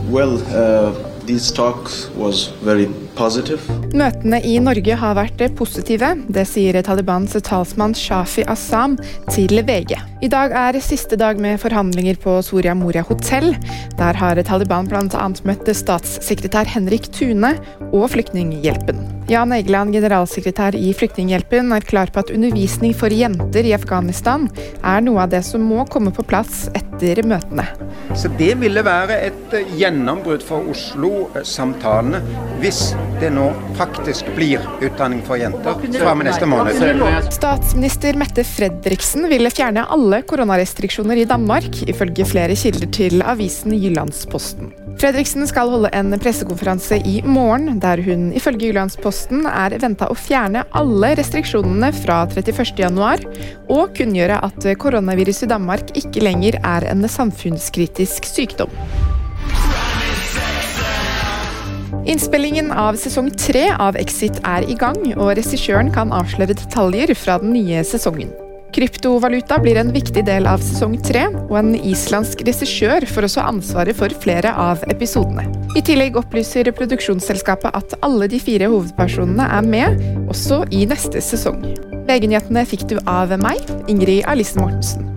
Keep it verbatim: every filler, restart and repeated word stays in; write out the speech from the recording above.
Well, uh, these talks was very positive. Møtene i Norge har vært positive, det sier Talibans talsmann Shafi Assam til V G. I dag er siste dag med forhandlinger på Soria Moria Hotel. Der har Taliban blant annet møtt statssekretær Henrik Thune og Flyktninghjelpen. Jan Egeland, generalsekretær i Flyktninghjelpen, er klar på at undervisning for jenter i Afghanistan er noe av det som må komme på plass etter møtene. Så det ville være et gjennombrudd for Oslo-samtalene hvis det nå faktisk blir utdanning for jenter fra med neste måned. Statsminister Mette Frederiksen ville fjerne alle koronarestriksjoner i Danmark, ifølge flere kilder til avisen Jyllandsposten. Fredriksen skal holde en pressekonferanse i morgen, der hun ifølge Jyllandsposten er ventet å fjerne alle restriksjonene fra trettiførste januar, og kunngjøre at koronavirus i Danmark ikke lenger er en samfunnskritisk sykdom. Innspillingen av sesong tre av Exit er i gang, og regissøren kan avsløre detaljer fra den nye sesongen. Kryptovaluta blir en viktig del av sesong tre, og en islandsk regissør får også ansvaret for flere av episodene. I tillegg opplyser produksjonsselskapet at alle de fire hovedpersonene er med, også i neste sesong. V G-nyhetene fikk du av meg, Ingrid Alice Mortensen.